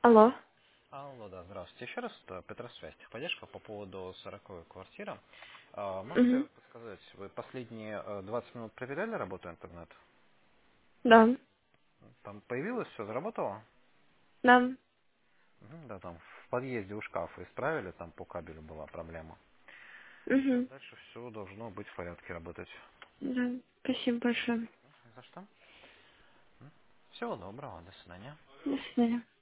Алло. Алло, да, здравствуйте. Еще раз, это Петросвязь, техподдержка по поводу 40-й квартиры. Можете Угу. подсказать, вы последние 20 минут проверяли работу интернета? Да. Там появилось все, заработало? Да. Да, там в подъезде у шкафа исправили, там по кабелю была проблема. Сейчас Угу. дальше все должно быть в порядке работать. Да. Спасибо большое. За что? Всего доброго, до свидания. До свидания.